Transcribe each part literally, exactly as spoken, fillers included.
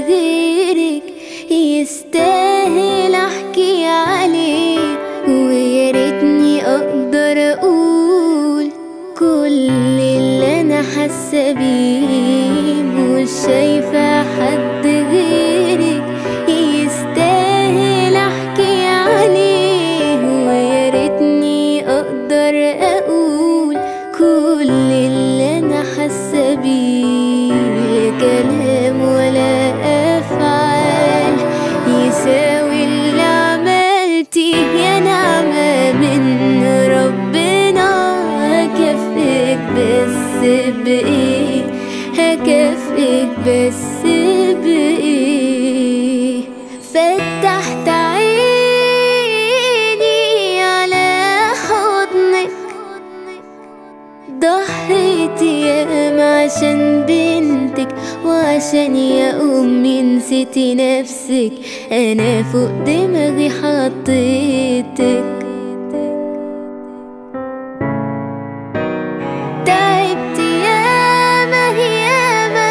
غيرك يستاهل احكي عليه، ويا ريتني اقدر اقول كل اللي انا حاسه بيه. مش شايفه حد غيرك يستاهل احكي عليه، ويا ريتني اقدر اقول كل اللي انا حاسه بيه. كلام ولا افعال يساوي اللي عملتيه يا نعمه من ربنا. هكافئك بس بايه، هكافئك بس بايه. فتحت عيني على حضنك، ضحيت ياما عشان بنتك وعشان يا امي نسيتي نفسك. انا فوق دماغي حطيتك، تعبت ياما ياما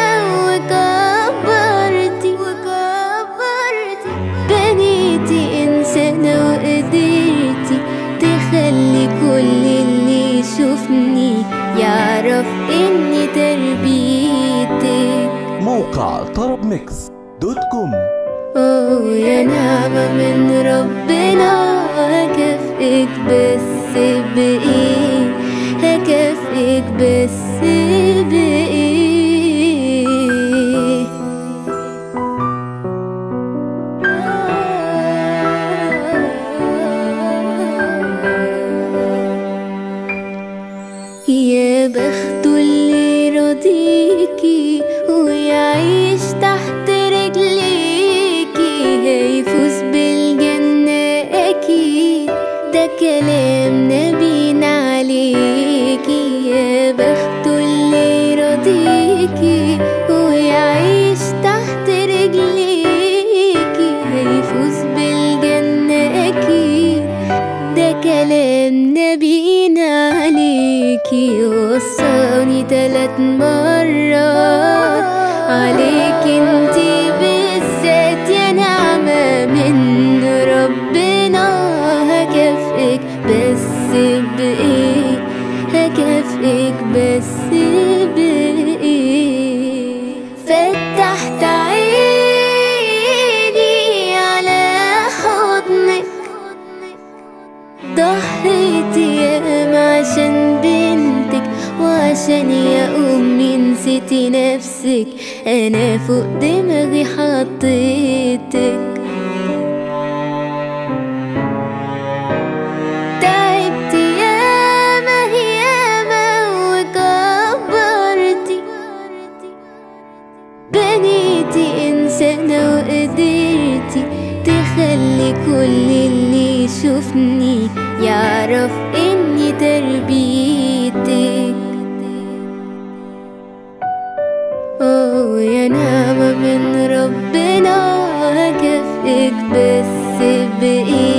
وكبرتي وكبرتي بنيتي انسانه وقدرتي تخلي كل اللي يشوفني يعرف اني تربيتك. موقع طرب ميكس دوت كوم. اوه يا نعمة من ربنا، هكافئك بس بايه، هكافئك بس بايه. يا بخته اللي راضيكي ويعيش تحت رجليكي، هيفوز بالجنة أكيد، ده كلام نبينا عليكي. يا بخته اللي راضيكي ويعيش تحت رجليكي، هيفوز بالجنة أكيد، ده كلام نبينا عليكي. وصاني تلات مرات عليك انتي بالذات يا نعمة من ربنا. هكافئك بس بايه، هكافئك بس بايه. فتحت عيني على حضنك، ضحيت ياما عشان بنتك وعشان يا امي نسيتي نفسك. انا فوق دماغي حطيتك، تعبت ياما ياما وكبرتي بنيتي انسانه وقدرتي تخلي كل اللي يشوفني يعرف اني تربيتك. اوه يا نعمة من ربنا، هكافئك بس بايه،